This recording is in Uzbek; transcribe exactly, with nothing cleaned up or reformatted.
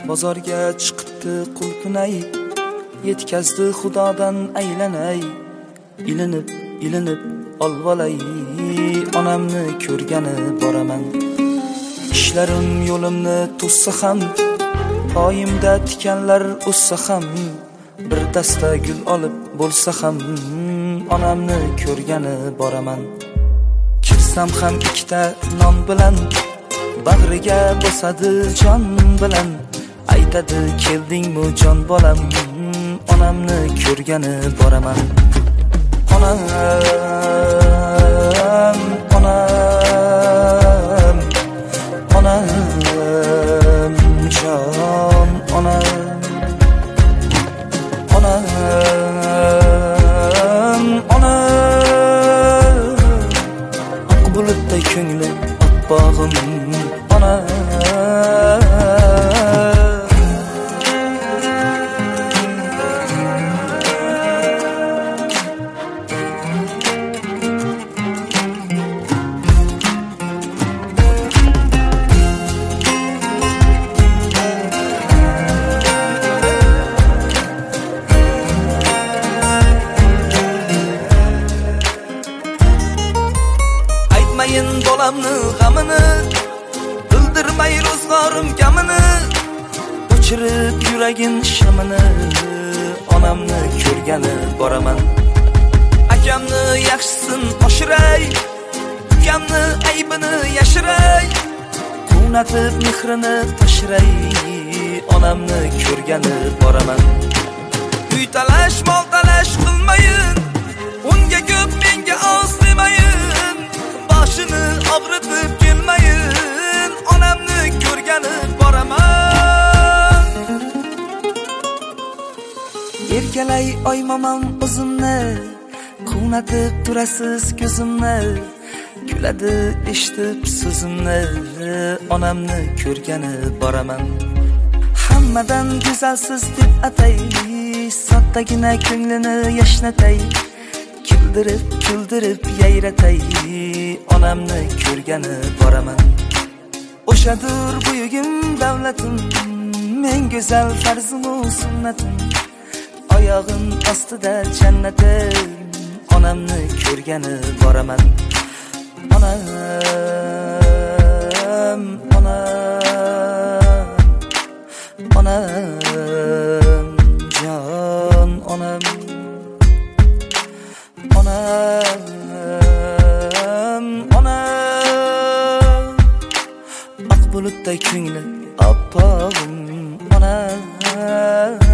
bozorga chiqibdi qulpunay, yetkazdi xudodan aylanay, ilinib ilinib olvolay, onamni ko'rgani boraman. Ishlarim yo'limni to'ssa ham, poyimda tikanlar o'ssa ham, bir dasta gul olib bo'lsa ham, onamni ko'rgani boraman. Kirsam ham ikkita non bilan, bag'riga bosadi jon bilan, aytadi keldingmi jon bolam, onamni ko'rgani boraman. Onam, onam, onam, jon onam, onam, onam, oq bulutday ko'nglim opbog'im, onam. Aytmayin bolamni g'amini, bildirmay ro'zg'orim kamini, o'chirib yuragin shamini, onamni ko'rgani boraman. Akamni yaxshisin oshiray, ukamni aybini yashiray, quvnatib mehrini tashiray, onamni ko'rgani boraman. Uy talash, mol talash qilmayin, unga ko'p menga oz demayin, boshini og'ritib kelmayin, onamni ko'rgani boraman. Erkalay oy momam o'zimni, quvnatib turasiz ko'zimni, kuladi eshitib so'zimni, onamni ko'rgani boraman. Hammadan go'zalsiz deb atay, soddagina ko'nglini yashnatay, kuldirib kuldirib yayratay, onamni ko'rgani boraman. O'shadur buyugim davlatim, men go'zal farzimu sunnatim, oyog'im ostida jannatim, onamni ko'rgani boraman. Onam, onam, onam, jon onam, onam, onam, oq bulutday ko'nglim oppog'im, onam.